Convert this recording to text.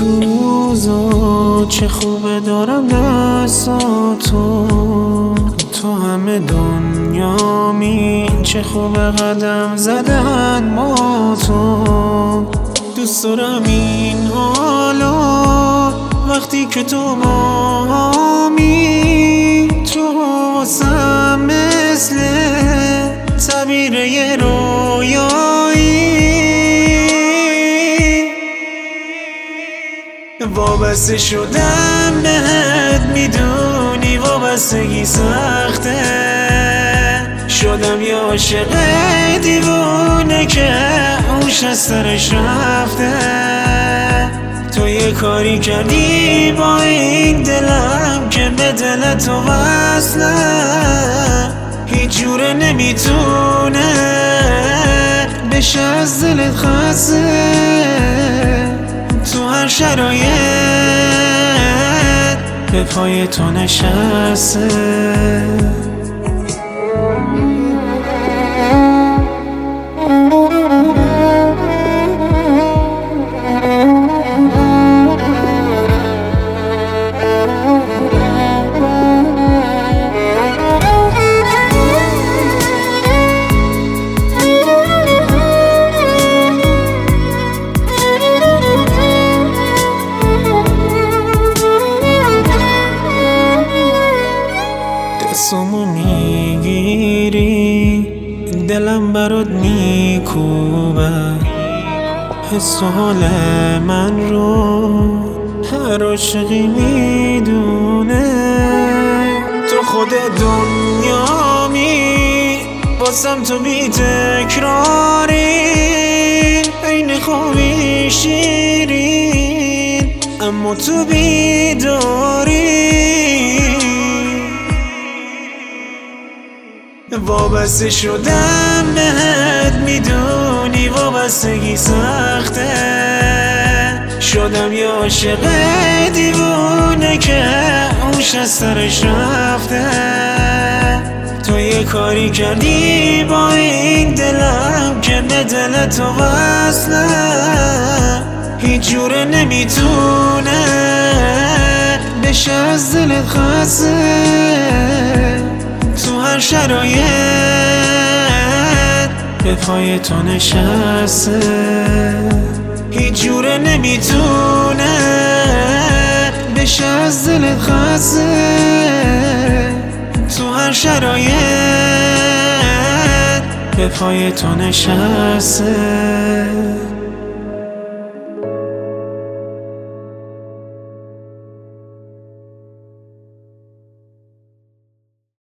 روزا چه خوبه دارم دستاتو، تو همه دنیامی چه خوبه قدم زدن با تو. دوست دارم این حالا وقتی که تو باهمی، تو واسم مثل تعبیر یه رویایی. وابسته شدم بهت، میدونی وابستگی سخته، شدم یه عاشق دیوونه که هوش از سرش رفته. تو یه کاری کردی با این دلم که به دل تو وصله، هیچ جوره نمیتونه بشه از دلت خسته. تو هر شرایط به پای تو نشسته. دستامو میگیری، دلم برات میکوبه، حس و حال من رو هر عاشقی میدونه. تو خود دنیامی، بازم تو بی تکراری، عین خوابی شیرین اما تو بیداری. وابسته شدم بهت، میدونی وابستگی سخته، شدم یه عاشق دیوونه که هوش از سرش رفته. تو یه کاری کردی با این دلم که به دل تو وصله، هیچ جوره نمیتونه بشه از دلت خسته. تو هر شرایط به پای تو نشسته، هیچ جوره نمیتونه بشه از دلت خسته. تو هر شرایط به پای تو نشسته.